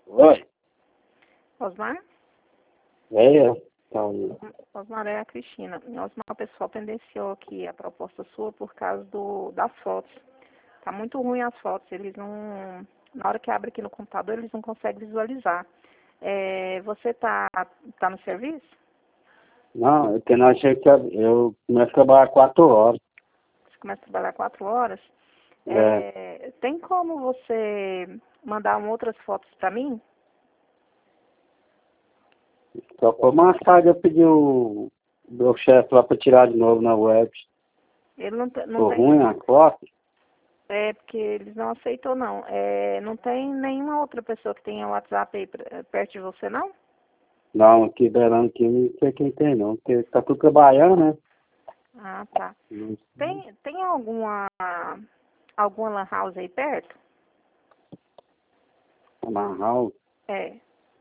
Oi, Osmar? é eu. Então, Osmar, é a Cristina. Osmar, o pessoal tendenciou aqui a proposta sua por causa das fotos. Tá muito ruim as fotos, eles não... Na hora que abre aqui no computador, eles não conseguem visualizar. Você tá no serviço? não, é que nós achei que eu começo a trabalhar 4 horas. Você começa a trabalhar 4 horas. É, Tem como você mandar outras fotos para mim? só por mais tarde eu pedi o meu chefe lá para tirar de novo na web. Ele não Ficou tem... ruim a foto? Porque eles não aceitam, não. Não tem nenhuma outra pessoa que tenha WhatsApp aí perto de você, não? Não, aqui beirando aqui não sei quem tem não, porque tá tudo trabalhando, né? Ah, tá. Tem alguma lan house aí perto? Amarrar, É.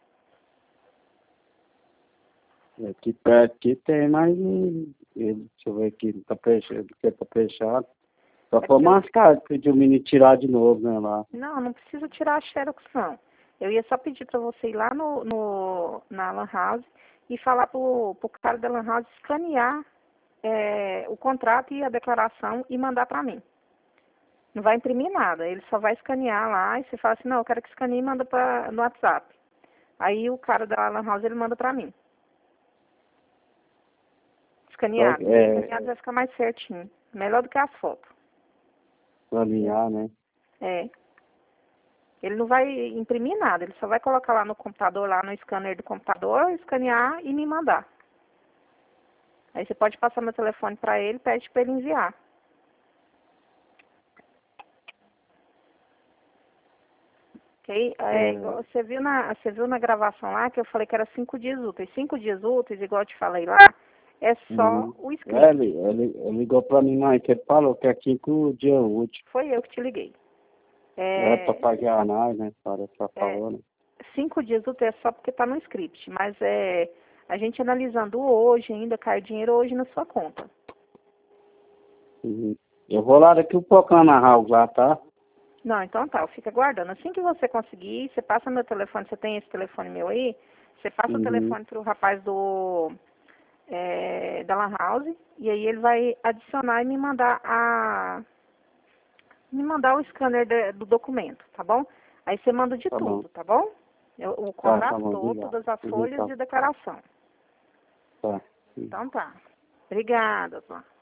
aqui perto aqui tem, mas deixa eu ver aqui, tá fechado, porque tá fechado. Só por mais tarde pedir o menino tirar de novo, né, lá. Não precisa tirar a xerox, não. Eu ia só pedir para você ir lá na lan house e falar pro cara da lan house escanear o contrato e a declaração e mandar para mim. Não vai imprimir nada, ele só vai escanear lá e você fala assim, não, eu quero que escaneie e manda no WhatsApp. Aí o cara da lan house, ele manda para mim. Escaneado. Escaneado vai ficar mais certinho. Melhor do que as fotos. Alinhar, né? É. Ele não vai imprimir nada, ele só vai colocar lá no computador, lá no scanner do computador, escanear e me mandar. Aí você pode passar meu telefone para ele, pede para ele enviar. Ok? Você viu na gravação lá que eu falei que era 5 dias úteis. 5 dias úteis, igual eu te falei lá, é só o script. Ele ligou pra mim, mas ele falou que é 5 dias úteis. Foi eu que te liguei. É pra pagar nós, né? Parece que ela falou, né? 5 dias úteis é só porque está no script, mas a gente analisando hoje ainda, cai dinheiro hoje na sua conta. Uhum. Eu vou lá daqui um pouco lá na house lá, tá? Não, então tá, fica aguardando. Assim que você conseguir, você passa meu telefone, você tem esse telefone meu aí, você passa o telefone pro rapaz da Lan House, e aí ele vai adicionar e me mandar o scanner do documento, tá bom? Aí você manda de tudo, tá bom? O contrato bom, todo, obrigado. todas as folhas e declaração. Tá. Então tá. Obrigada, Zó.